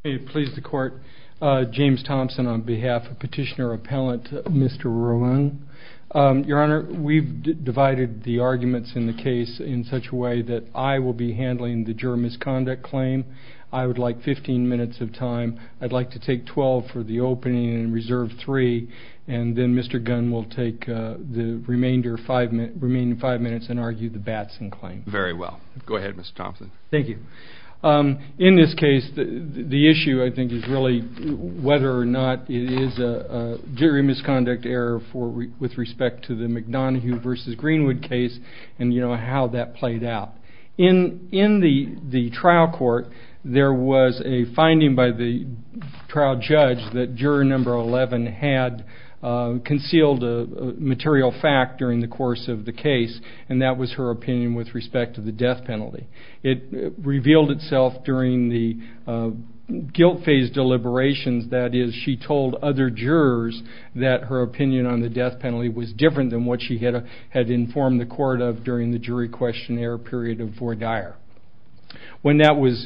May it please the Court, James Thompson on behalf of Petitioner Appellant Mr. Roang. Your Honor, we've divided the arguments in the case in such a way that I will be handling the juror misconduct claim. I would like 15 minutes of time. I'd like to take 12 for the opening and reserve 3, and then Mr. Gunn will take the remaining 5 minutes and argue the Batson claim. Very well. Go ahead, Mr. Thompson. Thank you. In this case, the issue, I think, is really whether or not it is a jury misconduct error with respect to the McDonough versus Greenwood case, and how that played out. In the trial court, there was a finding by the trial judge that juror number 11 had concealed a material fact during the course of the case, and that was her opinion with respect to the death penalty. It revealed itself during the guilt phase deliberations. That is, she told other jurors that her opinion on the death penalty was different than what she had informed the court of during the jury questionnaire period of voir dire. When that was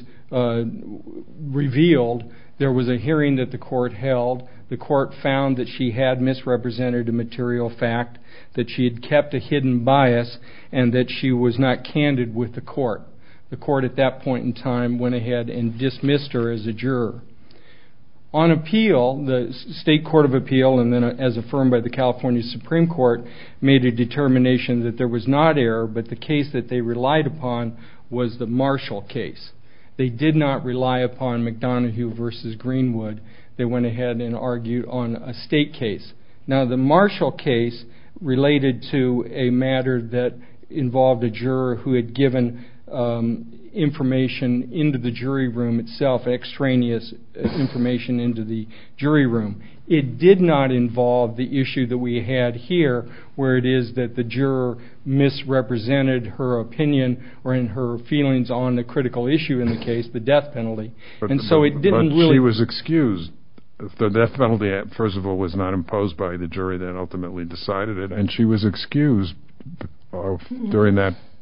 revealed, there was a hearing that the court held. The court found that she had misrepresented a material fact, that she had kept a hidden bias, and that she was not candid with the court. The court at that point in time went ahead and dismissed her as a juror. On appeal, the State Court of Appeal, and then as affirmed by the California Supreme Court, made a determination that there was not error, but the case that they relied upon was the Marshall case. They did not rely upon McDonough versus Greenwood. They went ahead and argued on a state case. Now, the Marshall case related to a matter that involved a juror who had given information into the jury room itself, extraneous information into the jury room. It did not involve the issue that we had here, where it is that the juror misrepresented her opinion or in her feelings on the critical issue in the case, the death penalty. But she was excused. The death penalty, first of all, was not imposed by the jury that ultimately decided it, and she was excused during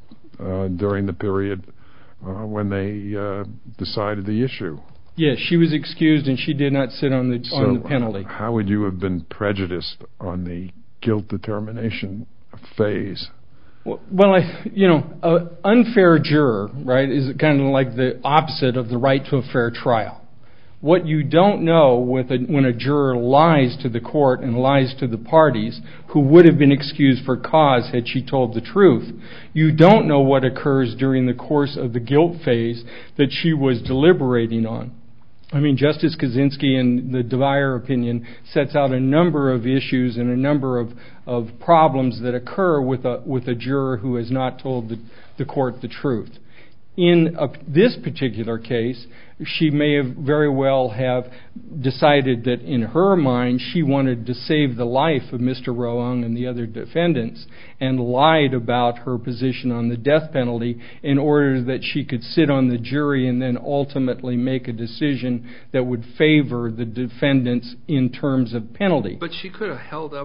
the period when they decided the issue. Yes, she was excused, and she did not sit on the penalty. How would you have been prejudiced on the guilt determination phase? Well, an unfair juror, right, is kind of like the opposite of the right to a fair trial. What you don't know when a juror lies to the court and lies to the parties, who would have been excused for cause had she told the truth, you don't know what occurs during the course of the guilt phase that she was deliberating on. I mean, Justice Kaczynski in the Dwyer opinion sets out a number of issues and a number of problems that occur with a juror who has not told the court the truth. In this particular case, she may have very well have decided that in her mind she wanted to save the life of Mr. Roang and the other defendants and lied about her position on the death penalty in order that she could sit on the jury and then ultimately make a decision that would favor the defendants in terms of penalty. But she could have held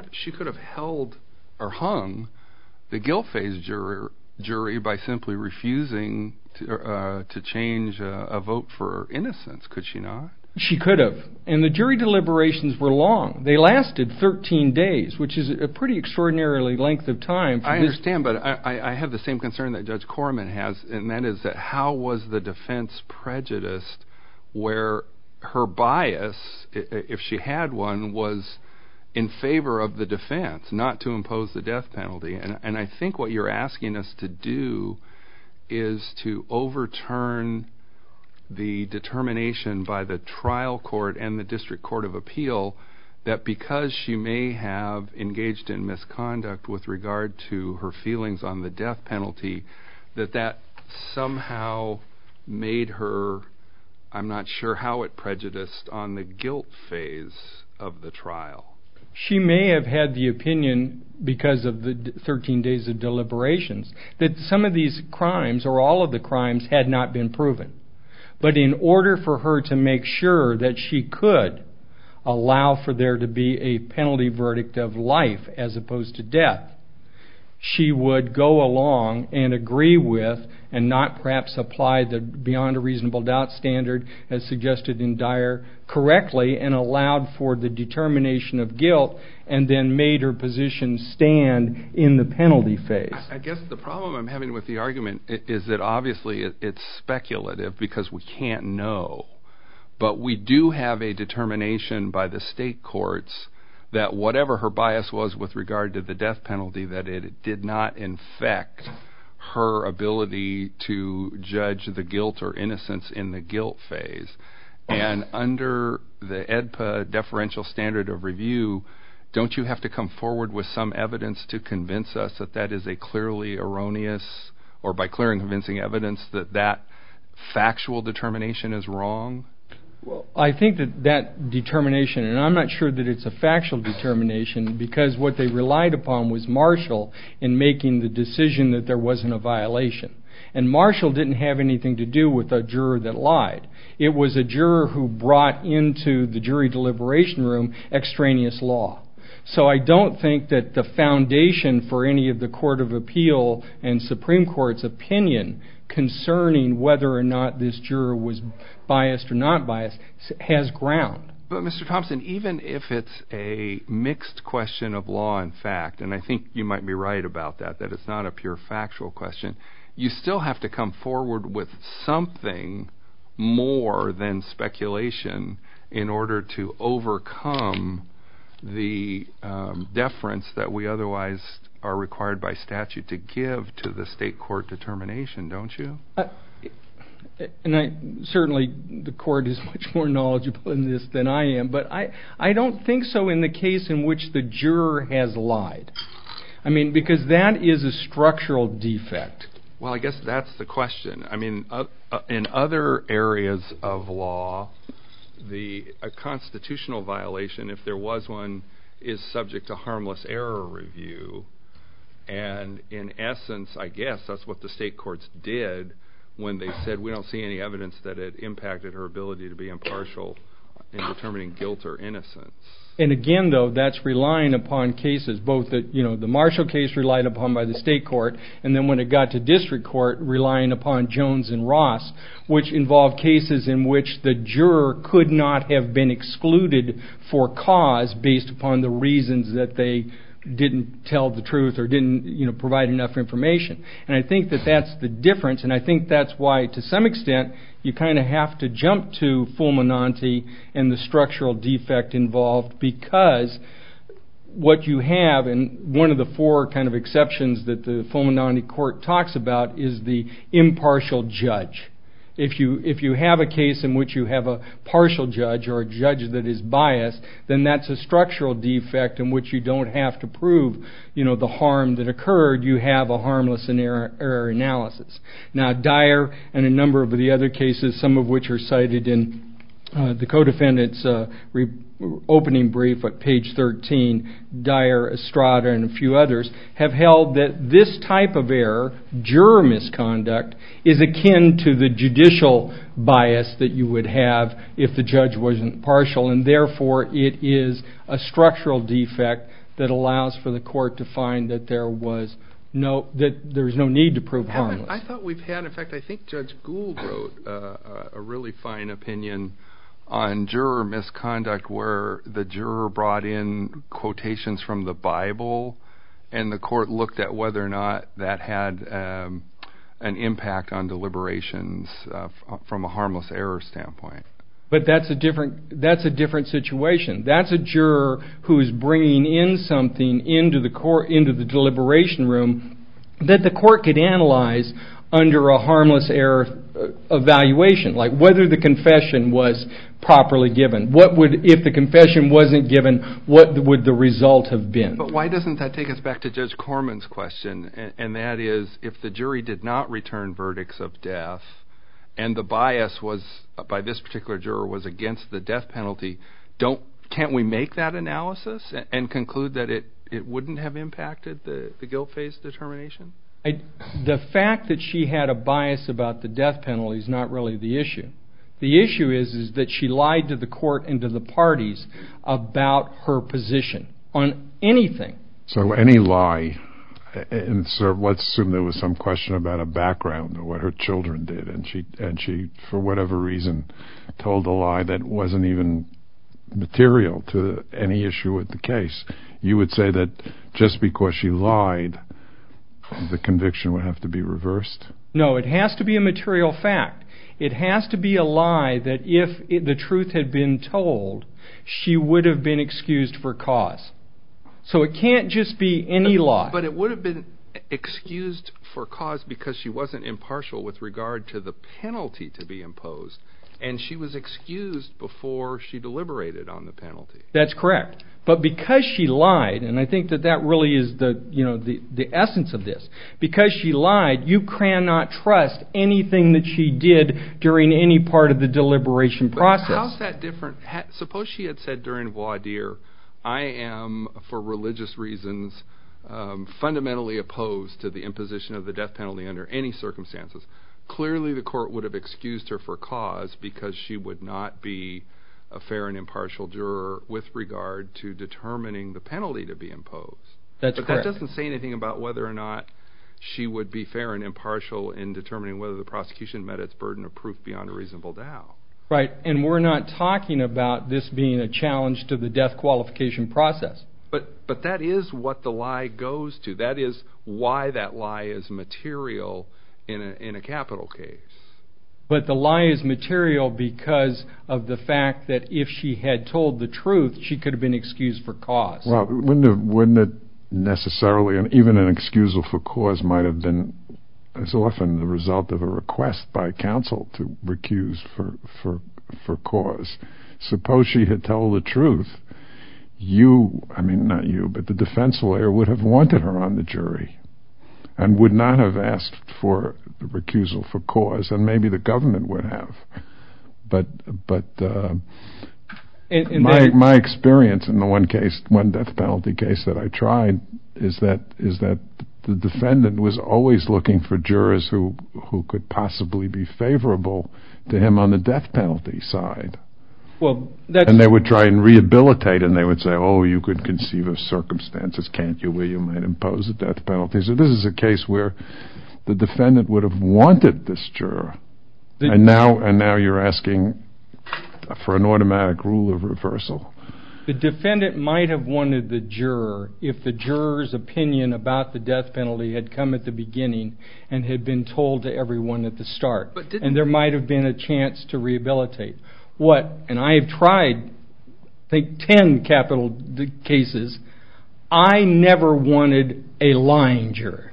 or hung the guilt phase jury by simply refusing to change a vote for innocence, could she not? She could have. And the jury deliberations were long. They lasted 13 days, which is a pretty extraordinarily length of time. I understand, but I have the same concern that Judge Corman has, and that is that how was the defense prejudiced where her bias, if she had one, was in favor of the defense, not to impose the death penalty. And I think what you're asking us to do is to overturn the determination by the trial court and the District Court of Appeal that because she may have engaged in misconduct with regard to her feelings on the death penalty, that somehow made her, I'm not sure how it prejudiced on the guilt phase of the trial. She may have had the opinion, because of the 13 days of deliberations, that some of these crimes, or all of the crimes, had not been proven. But in order for her to make sure that she could allow for there to be a penalty verdict of life as opposed to death, she would go along and agree with and not perhaps apply the beyond a reasonable doubt standard as suggested in Dyer correctly, and allowed for the determination of guilt and then made her position stand in the penalty phase. I guess the problem I'm having with the argument is that obviously it's speculative because we can't know. But we do have a determination by the state courts that whatever her bias was with regard to the death penalty, that it did not infect her ability to judge the guilt or innocence in the guilt phase. And under the AEDPA deferential standard of review, don't you have to come forward with some evidence to convince us that that is a clearly erroneous, or by clear and convincing evidence that that factual determination is wrong? Well, I think that determination, and I'm not sure that it's a factual determination, because what they relied upon was Marshall in making the decision that there wasn't a violation. And Marshall didn't have anything to do with a juror that lied. It was a juror who brought into the jury deliberation room extraneous law. So I don't think that the foundation for any of the Court of Appeal and Supreme Court's opinion concerning whether or not this juror was biased or not biased has ground. But Mr. Thompson, even if it's a mixed question of law and fact, and I think you might be right about that it's not a pure factual question, you still have to come forward with something more than speculation in order to overcome the deference that we otherwise are required by statute to give to the state court determination, don't you? And certainly the court is much more knowledgeable in this than I am, but I don't think so in the case in which the juror has lied. I mean, because that is a structural defect. Well, I guess that's the question. I mean, in other areas of law, a constitutional violation, if there was one, is subject to harmless error review. And in essence, I guess that's what the state courts did when they said we don't see any evidence that it impacted her ability to be impartial in determining guilt or innocence. And again, though, that's relying upon cases, both the Marshall case relied upon by the state court, and then when it got to district court, relying upon Jones and Ross, which involved cases in which the juror could not have been excluded for cause based upon the reasons that they didn't tell the truth or didn't provide enough information. And I think that that's the difference, and I think that's why, to some extent, you kind of have to jump to fulminante and the structural defect involved, because what you have, and one of the four kind of exceptions that the fulminante court talks about, is the impartial judge. If you have a case in which you have a partial judge or a judge that is biased, then that's a structural defect in which you don't have to prove, the harm that occurred. You have a harmless error analysis. Now, Dyer and a number of the other cases, some of which are cited in the co-defendant's opening brief at page 13, Dyer, Estrada, and a few others, have held that this type of error, juror misconduct, is akin to the judicial bias that you would have if the judge wasn't partial, and therefore it is a structural defect that allows for the court to find that there's no need to prove harmless. I thought we've had, in fact, I think Judge Gould wrote a really fine opinion on juror misconduct where the juror brought in quotations from the Bible, and the court looked at whether or not that had an impact on deliberations from a harmless error standpoint. But that's a different situation. That's a juror who is bringing in something into the deliberation room that the court could analyze under a harmless error evaluation, like whether the confession was properly given. If the confession wasn't given, what would the result have been? But why doesn't that take us back to Judge Corman's question, and that is, if the jury did not return verdicts of death, and the bias was by this particular juror was against the death penalty, can't we make that analysis and conclude that it wouldn't have impacted the guilt phase determination? The fact that she had a bias about the death penalty is not really the issue. The issue is that she lied to the court and to the parties about her position on anything. So any lie and so let's assume there was some question about a background or what her children did, and she for whatever reason told a lie that wasn't even material to any issue with the case. You would say that just because she lied, the conviction would have to be reversed? No, it has to be a material fact. It has to be a lie that if the truth had been told, she would have been excused for cause. So it can't just be any lie. But it would have been excused for cause because she wasn't impartial with regard to the penalty to be imposed. And she was excused before she deliberated on the penalty. That's correct. But because she lied, and I think that really is the essence of this, because she lied, you cannot trust anything that she did during any part of the deliberation process. But how's that different? Suppose she had said during voir dire, I am, for religious reasons, fundamentally opposed to the imposition of the death penalty under any circumstances. Clearly the court would have excused her for cause because she would not be a fair and impartial juror with regard to determining the penalty to be imposed. That's correct. But that doesn't say anything about whether or not she would be fair and impartial in determining whether the prosecution met its burden of proof beyond a reasonable doubt. Right, and we're not talking about this being a challenge to the death qualification process. But that is what the lie goes to. That is why that lie is material in a capital case. But the lie is material because of the fact that if she had told the truth, she could have been excused for cause. Well, wouldn't it necessarily, and even an excusal for cause might have been as often the result of a request by counsel to recuse for cause. Suppose she had told the truth, not you, but the defense lawyer would have wanted her on the jury and would not have asked for the recusal for cause, and maybe the government would have. But my experience in the one death penalty case that I tried is that the defendant was always looking for jurors who could possibly be favorable to him on the death penalty side. And they would try and rehabilitate, and they would say, oh, you could conceive of circumstances, can't you, where you might impose a death penalty. So this is a case where the defendant would have wanted this juror. And now you're asking for an automatic rule of reversal. The defendant might have wanted the juror if the juror's opinion about the death penalty had come at the beginning and had been told to everyone at the start. And there might have been a chance to rehabilitate. And I have tried, I think, 10 capital cases. I never wanted a lying juror.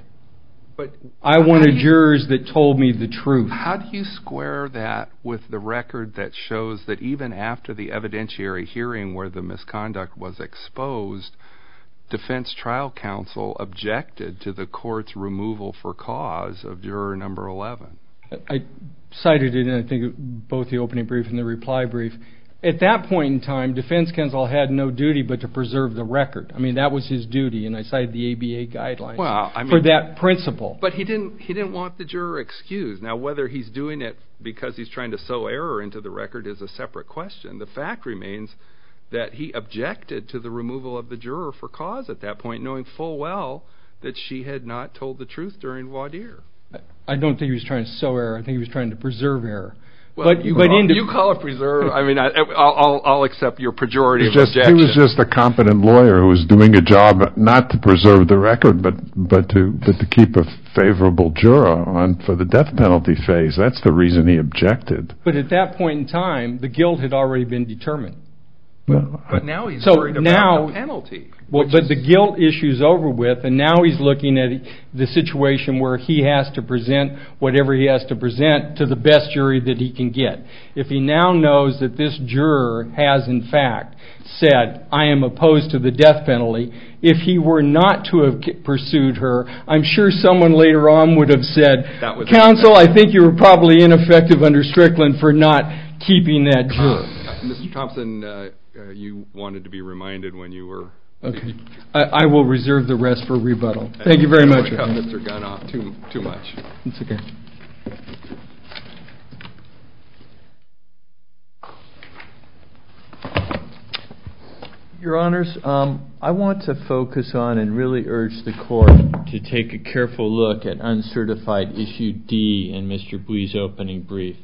I wanted jurors that told me the truth. How do you square that with the record that shows that even after the evidentiary hearing where the misconduct was exposed, defense trial counsel objected to the court's removal for cause of juror number 11? I cited it in, I think, both the opening brief and the reply brief. At that point in time, defense counsel had no duty but to preserve the record. I mean, that was his duty, and I cited the ABA guidelines for that principle. But he didn't want the juror excused. Now, whether he's doing it because he's trying to sow error into the record is a separate question. The fact remains that he objected to the removal of the juror for cause at that point, knowing full well that she had not told the truth during voir dire. I don't think he was trying to sow error. I think he was trying to preserve error. Well, you call it preserve. I mean, I'll accept your pejorative objection. He was just a competent lawyer who was doing a job not to preserve the record, but to keep a favorable juror on for the death penalty phase. That's the reason he objected. But at that point in time, the guilt had already been determined. But now he's worried about the penalty. But the guilt issue's over with, and now he's looking at the situation where he has to present whatever he has to present to the best jury that he can get. If he now knows that this juror has, in fact, said, I am opposed to the death penalty, if he were not to have pursued her, I'm sure someone later on would have said, counsel, I think you were probably ineffective under Strickland for not keeping that juror. Mr. Thompson, you wanted to be reminded when you were... Okay. I will reserve the rest for rebuttal. Thank you very much. I don't want to cut Mr. Gunn off too much. It's okay. Your Honors, I want to focus on and really urge the Court to take a careful look at uncertified issue D in Mr. Bui's opening brief.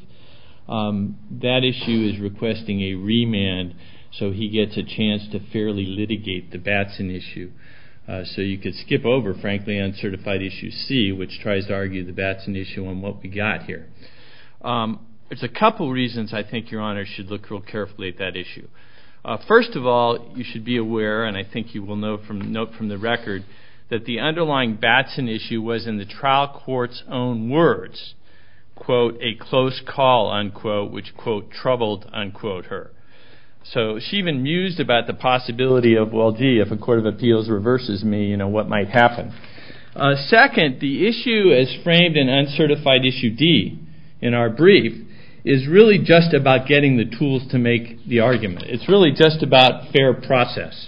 That issue is requesting a remand so he gets a chance to fairly litigate the Batson issue. So you could skip over, frankly, uncertified issue C, which tries to argue the Batson issue on what we got here. There's a couple reasons I think Your Honor should look real carefully at that issue. First of all, you should be aware, and I think you will note from the record, that the underlying Batson issue was in the trial court's own words, quote, a close call, unquote, which, quote, troubled, unquote, her. So she even mused about the possibility of, well, gee, if a court of appeals reverses me, what might happen. Second, the issue as framed in uncertified issue D in our brief is really just about getting the tools to make the argument. It's really just about fair process.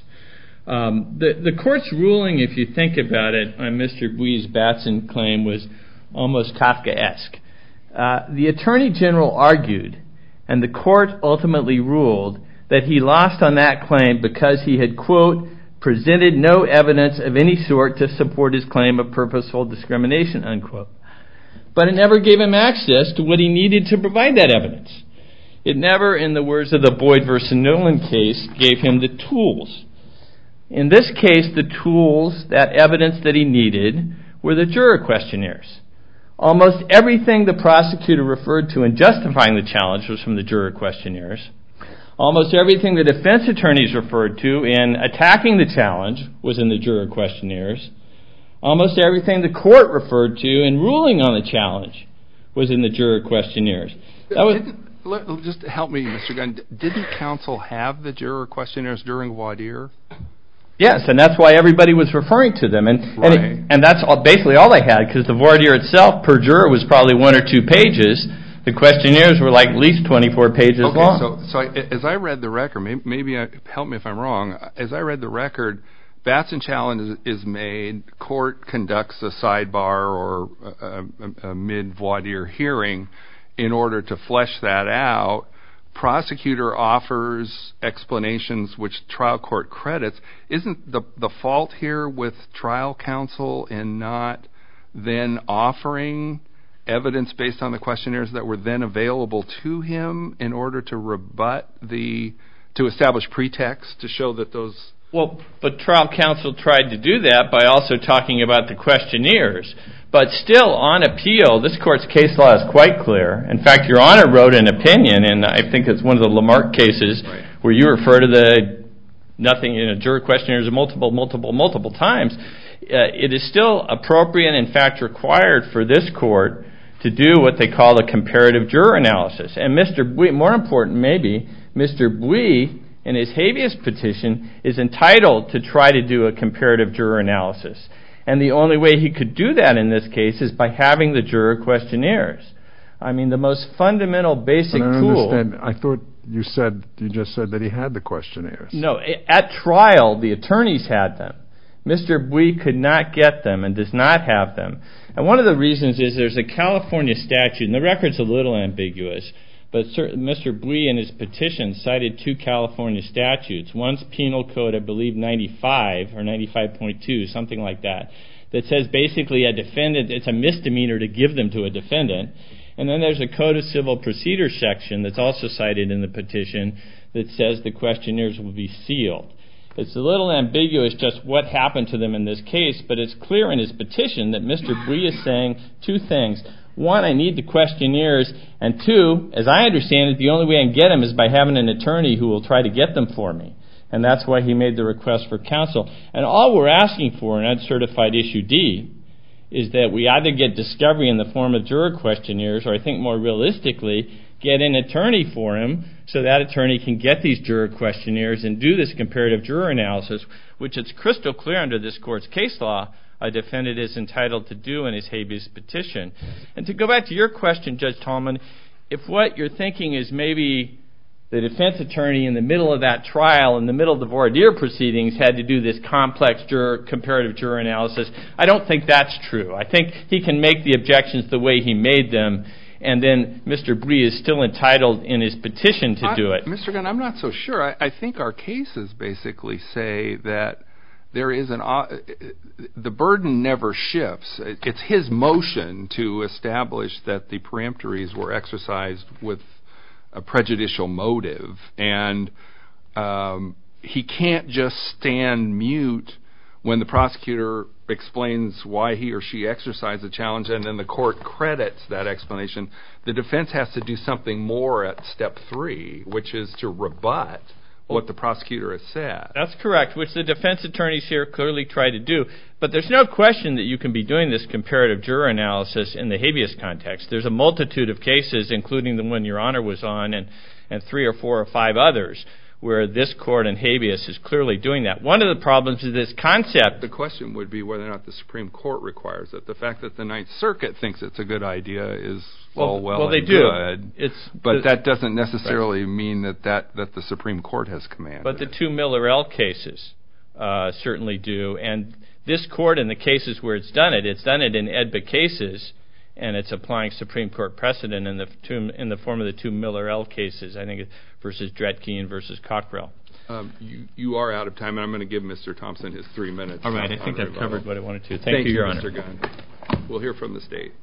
The court's ruling, if you think about it, on Mr. Bui's Batson claim was almost Kafkaesque. The Attorney General argued, and the court ultimately ruled, that he lost on that claim because he had, quote, presented no evidence of any sort to support his claim of purposeful discrimination, unquote. But it never gave him access to what he needed to provide that evidence. It never, in the words of the Boyd v. Nolan case, gave him the tools. In this case, the tools, that evidence that he needed, were the juror questionnaires. Almost everything the prosecutor referred to in justifying the challenge was from the juror questionnaires. Almost everything the defense attorneys referred to in attacking the challenge was in the juror questionnaires. Almost everything the court referred to in ruling on the challenge was in the juror questionnaires. Just help me, Mr. Gunn. Didn't counsel have the juror questionnaires during voir dire? Yes, and that's why everybody was referring to them. And that's basically all they had, because the voir dire itself, per juror, was probably 1 or 2 pages. The questionnaires were like at least 24 pages long. So as I read the record, maybe help me if I'm wrong, as I read the record, Batson challenge is made, court conducts a sidebar or a mid-voir dire hearing in order to flesh that out. Prosecutor offers explanations which trial court credits. Isn't the fault here with trial counsel in not then offering evidence based on the questionnaires that were then available to him in order to rebut to establish pretext to show that those... Well, but trial counsel tried to do that by also talking about the questionnaires. But still, on appeal, this court's case law is quite clear. In fact, Your Honor wrote an opinion, and I think it's one of the Lamarck cases, where you refer to the juror questionnaires multiple times. It is still appropriate, in fact required for this court to do what they call a comparative juror analysis. And Mr. Bui, more important maybe, Mr. Bui, in his habeas petition, is entitled to try to do a comparative juror analysis. And the only way he could do that in this case is by having the juror questionnaires. I mean, the most fundamental basic tool... I understand. I thought you just said that he had the questionnaires. No, at trial, the attorneys had them. Mr. Bui could not get them and does not have them. And one of the reasons is there's a California statute, and the record's a little ambiguous, but Mr. Bui in his petition cited 2 California statutes. One's Penal Code, I believe 95 or 95.2, something like that says basically a defendant, it's a misdemeanor to give them to a defendant. And then there's a Code of Civil Procedure section that's also cited in the petition that says the questionnaires will be sealed. It's a little ambiguous just what happened to them in this case, but it's clear in his petition that Mr. Bui is saying 2 things. 1, I need the questionnaires, and 2, as I understand it, the only way I can get them is by having an attorney who will try to get them for me. And that's why he made the request for counsel. And all we're asking for in uncertified issue D is that we either get discovery in the form of juror questionnaires, or I think more realistically, get an attorney for him so that attorney can get these juror questionnaires and do this comparative juror analysis, which it's crystal clear under this court's case law a defendant is entitled to do in his habeas petition. And to go back to your question, Judge Tallman, if what you're thinking is maybe the defense attorney in the middle of that trial, in the middle of the voir dire proceedings, had to do this complex comparative juror analysis, I don't think that's true. I think he can make the objections the way he made them, and then Mr. Bree is still entitled in his petition to do it. Mr. Gunn, I'm not so sure. I think our cases basically say that there is the burden never shifts. It's his motion to establish that the peremptories were exercised with a prejudicial motive, and he can't just stand mute when the prosecutor explains why he or she exercised the challenge and then the court credits that explanation. The defense has to do something more at step 3, which is to rebut what the prosecutor has said. That's correct, which the defense attorneys here clearly try to do. But there's no question that you can be doing this comparative juror analysis in the habeas context. There's a multitude of cases, including the one Your Honor was on, and 3 or 4 or 5 others, where this court in habeas is clearly doing that. One of the problems is this concept. The question would be whether or not the Supreme Court requires it. The fact that the Ninth Circuit thinks it's a good idea is well they and do. Good. But that doesn't necessarily mean that the Supreme Court has commanded. But the 2 Miller-El cases certainly do. And this court, in the cases where it's done it in AEDPA cases, and it's applying Supreme Court precedent in the form of the 2 Miller-El cases, I think, versus Dretke and versus Cockrell. You are out of time, and I'm going to give Mr. Thompson his 3 minutes. All right, I think I've covered what I wanted to. Thank you, Your Honor. Mr. Gunn. We'll hear from the State.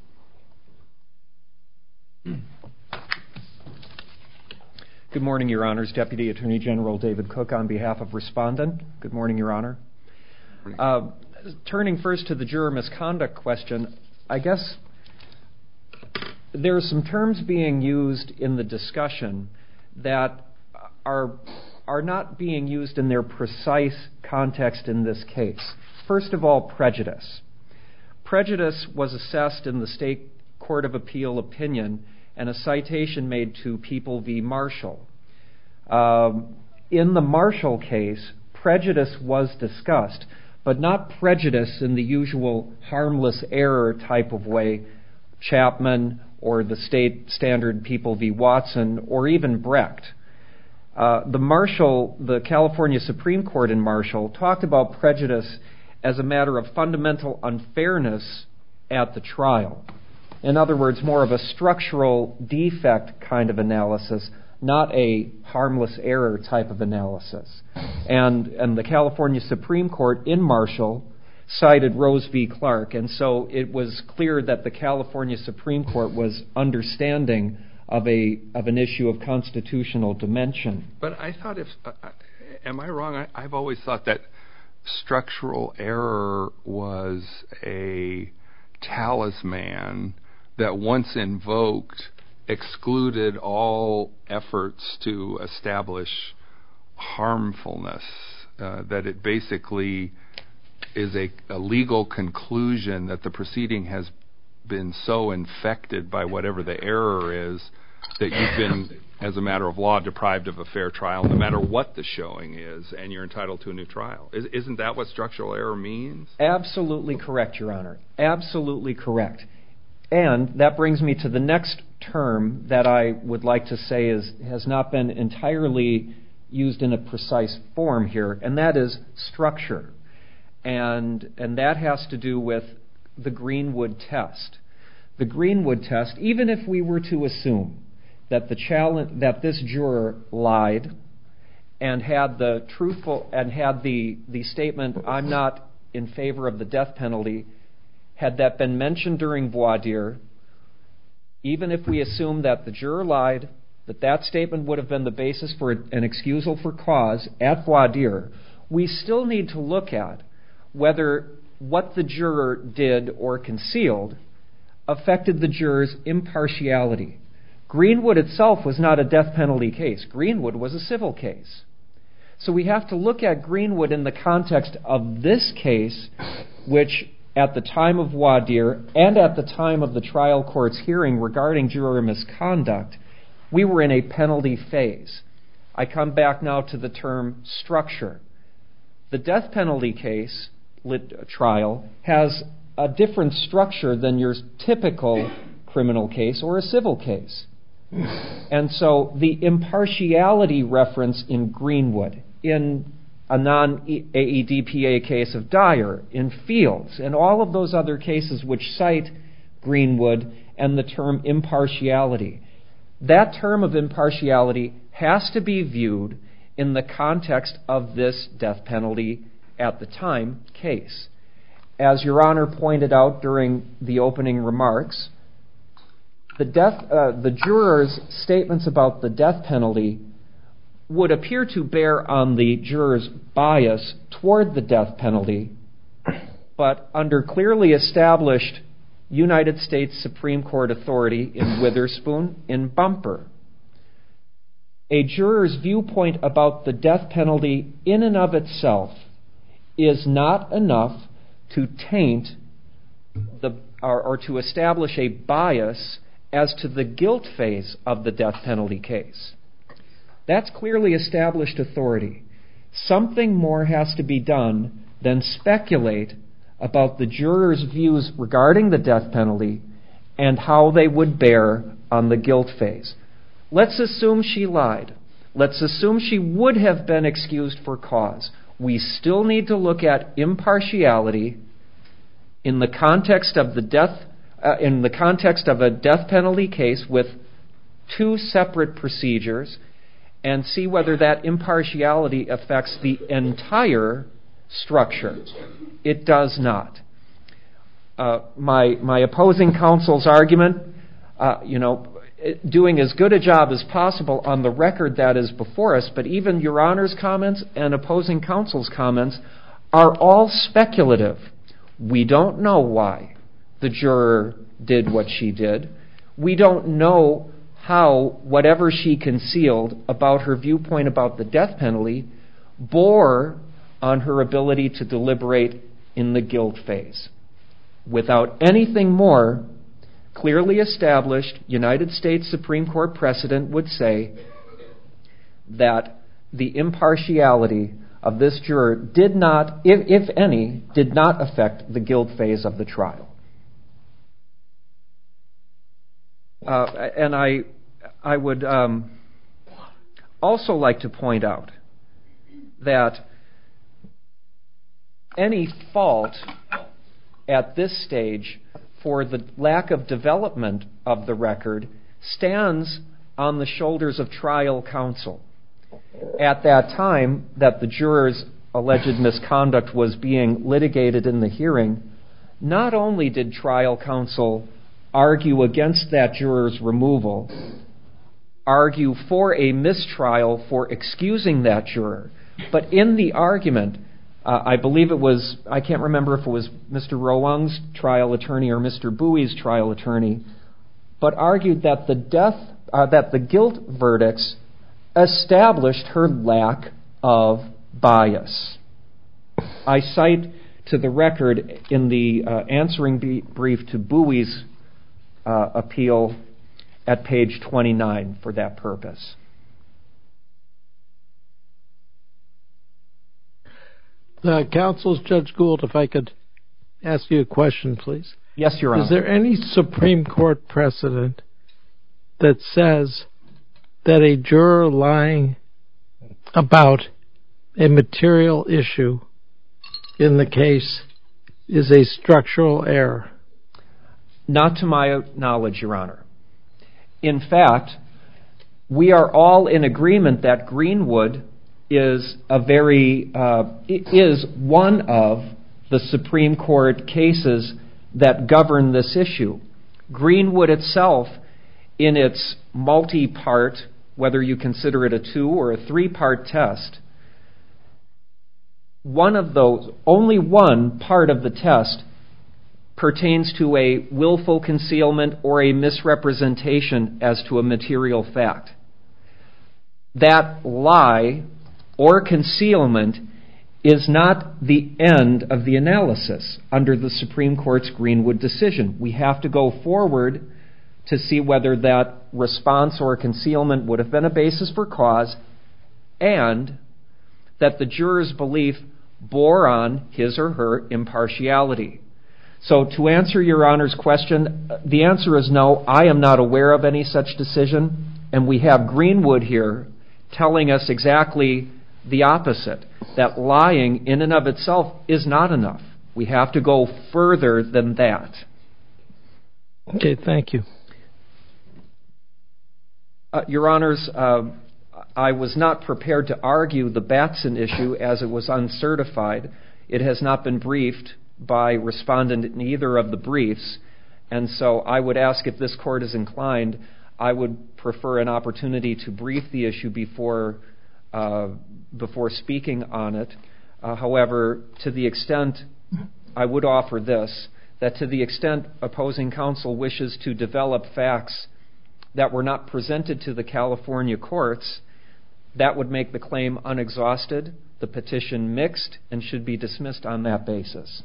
Good morning, Your Honors. Deputy Attorney General David Cook on behalf of Respondent. Good morning, Your Honor. Turning first to the juror misconduct question, I guess there are some terms being used in the discussion that are not being used in their precise context in this case. First of all, prejudice. Prejudice was assessed in the State Court of Appeal opinion and a citation made to People v. Marshall. In the Marshall case, prejudice was discussed, but not prejudice in the usual harmless error type of way, Chapman or the state standard People v. Watson or even Brecht. The California Supreme Court in Marshall talked about prejudice as a matter of fundamental unfairness at the trial. In other words, more of a structural defect kind of analysis, not a harmless error type of analysis. And the California Supreme Court in Marshall cited Rose v. Clark, and so it was clear that the California Supreme Court was understanding of an issue of constitutional dimension. But I thought am I wrong? I've always thought that structural error was a talisman that once invoked excluded all efforts to establish harmfulness, that it basically is a legal conclusion that the proceeding has been so infected by whatever the error is that you've been, as a matter of law, deprived of a fair trial, no matter what the showing is, and you're entitled to a new trial. Isn't that what structural error means? Absolutely correct, Your Honor. Absolutely correct. And that brings me to the next term that I would like to say has not been entirely used in a precise form here, and that is structure. And that has to do with the Greenwood test. The Greenwood test, even if we were to assume that this juror lied and had the statement, "I'm not in favor of the death penalty," had that been mentioned during voir dire, even if we assume that the juror lied, that statement would have been the basis for an excusal for cause at voir dire, we still need to look at whether what the juror did or concealed affected the juror's impartiality. Greenwood itself was not a death penalty case. Greenwood was a civil case. So we have to look at Greenwood in the context of this case, which at the time of voir dire and at the time of the trial court's hearing regarding juror misconduct, we were in a penalty phase. I come back now to the term structure. The death penalty case trial has a different structure than your typical criminal case or a civil case. And so the impartiality reference in Greenwood, in a non-AEDPA case of Dyer, in Fields, and all of those other cases which cite Greenwood and the term impartiality. That term of impartiality has to be viewed in the context of this death penalty at the time case. As Your Honor pointed out during the opening remarks, the jurors' statements about the death penalty would appear to bear on the jurors' bias toward the death penalty, but under clearly established United States Supreme Court authority in Witherspoon, in Bumper, a juror's viewpoint about the death penalty in and of itself is not enough to taint or to establish a bias as to the guilt phase of the death penalty case. That's clearly established authority. Something more has to be done than speculate about the jurors' views regarding the death penalty and how they would bear on the guilt phase. Let's assume she lied. Let's assume she would have been excused for cause. We still need to look at impartiality in the context of the death penalty case with two separate procedures and see whether that impartiality affects the entire structure. It does not. My opposing counsel's argument, doing as good a job as possible on the record that is before us, but even Your Honor's comments and opposing counsel's comments are all speculative. We don't know why the juror did what she did. We don't know how whatever she concealed about her viewpoint about the death penalty bore on her ability to deliberate in the guilt phase. Without anything more, clearly established United States Supreme Court precedent would say that the impartiality of this juror did not, if any, did not affect the guilt phase of the trial. And I would also like to point out that any fault at this stage for the lack of development of the record stands on the shoulders of trial counsel. At that time that the juror's alleged misconduct was being litigated in the hearing, not only did trial counsel argue against that juror's removal, argue for a mistrial for excusing that juror, but in the argument, I believe it was, I can't remember if it was Mr. Roang's trial attorney or Mr. Bowie's trial attorney, but argued that the guilt verdicts established her lack of bias. I cite to the record in the answering brief to Bowie's appeal at page 29 for that purpose. Counsel's Judge Gould, if I could ask you a question, please. Yes, Your Honor. Is there any Supreme Court precedent that says that a juror lying about a material issue in the case is a structural error? Not to my knowledge, Your Honor. In fact, we are all in agreement that Greenwood is one of the Supreme Court cases that govern this issue. Greenwood itself, in its multi-part, whether you consider it a 2 or a 3-part test, only one part of the test pertains to a willful concealment or a misrepresentation as to a material fact. That lie or concealment is not the end of the analysis under the Supreme Court's Greenwood decision. We have to go forward to see whether that response or concealment would have been a basis for cause and that the juror's belief bore on his or her impartiality. So to answer Your Honor's question, the answer is no. I am not aware of any such decision, and we have Greenwood here telling us exactly the opposite, that lying in and of itself is not enough. We have to go further than that. Okay, thank you. Your Honors, I was not prepared to argue the Batson issue as it was uncertified. It has not been briefed by respondent in either of the briefs, and so I would ask, if this court is inclined, I would prefer an opportunity to brief the issue before speaking on it. However, to the extent, I would offer this, that to the extent opposing counsel wishes to develop facts that were not presented to the California courts, that would make the claim unexhausted, the petition mixed, and should be dismissed on that basis.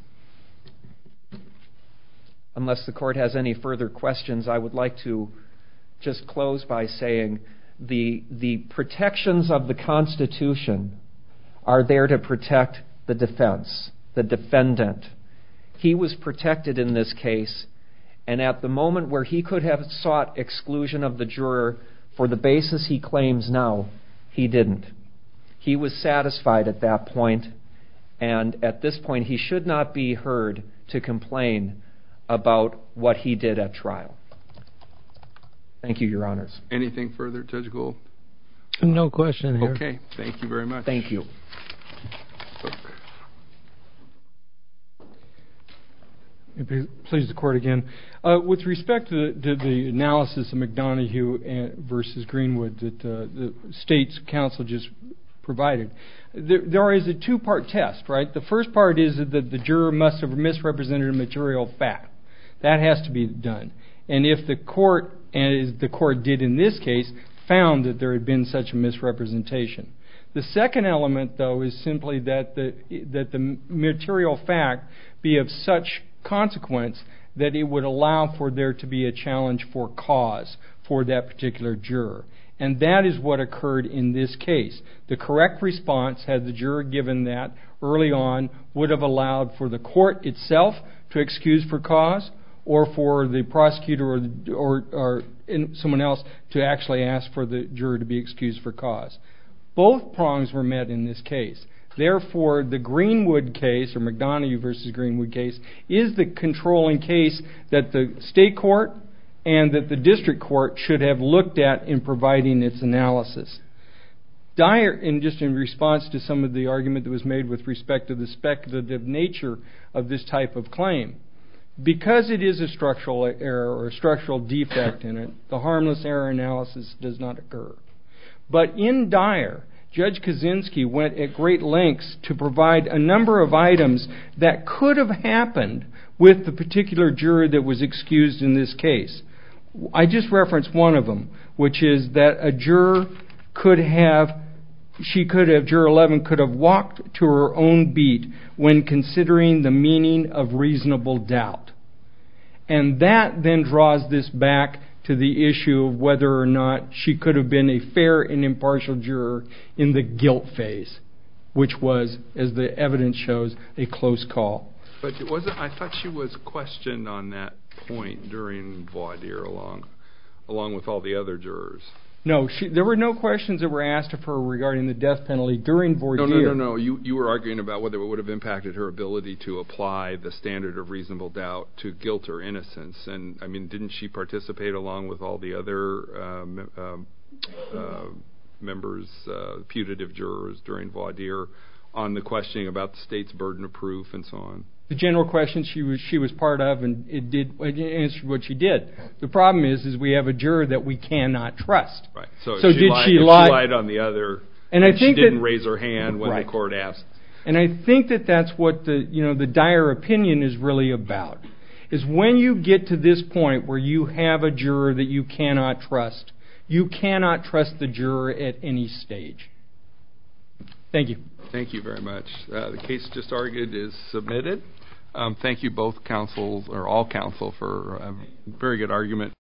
Unless the court has any further questions, I would like to just close by saying the protections of the Constitution are there to protect the defense, the defendant. He was protected in this case, and at the moment where he could have sought exclusion of the juror for the basis he claims now, he didn't. He was satisfied at that point, and at this point he should not be heard to complain about what he did at trial. Thank you, Your Honors. Anything further, Judge Gould? No question here. Okay, thank you very much. Thank you. Please, the court again. With respect to the analysis of McDonough versus Greenwood that the state's counsel just provided, there is a two-part test, right? The first part is that the juror must have misrepresented a material fact. That has to be done. And if the court, as the court did in this case, found that there had been such a misrepresentation. The second element, though, is simply that the material fact be of such consequence that it would allow for there to be a challenge for cause for that particular juror. And that is what occurred in this case. The correct response, had the juror given that early on, would have allowed for the court itself to excuse for cause, or for the prosecutor or someone else to actually ask for the juror to be excused for cause. Both prongs were met in this case. Therefore, the Greenwood case, or McDonough versus Greenwood case, is the controlling case that the state court and that the district court should have looked at in providing its analysis. Dyer, in response to some of the argument that was made with respect to the speculative nature of this type of claim, because it is a structural error or a structural defect in it, the harmless error analysis does not occur. But in Dyer, Judge Kaczynski went at great lengths to provide a number of items that could have happened with the particular juror that was excused in this case. I just referenced one of them, which is that a juror juror 11 could have walked to her own beat when considering the meaning of reasonable doubt. And that then draws this back to the issue of whether or not she could have been a fair and impartial juror in the guilt phase, which was, as the evidence shows, a close call. But I thought she was questioned on that point during voir dire along with all the other jurors. No, there were no questions that were asked of her regarding the death penalty during voir dire. No. You were arguing about whether it would have impacted her ability to apply the standard of reasonable doubt to guilt or innocence. And, I mean, didn't she participate along with all the other members, putative jurors during voir dire on the questioning about the state's burden of proof and so on? The general question she was part of, and it answered what she did. The problem is we have a juror that we cannot trust. Right. So did she lie? She lied on the other, and she didn't raise her hand when the court asked. And I think that's what the Dyer opinion is really about. Is when you get to this point where you have a juror that you cannot trust the juror at any stage. Thank you. Thank you very much. The case just argued is submitted. Thank you both counsels, or all counsel, for a very good argument.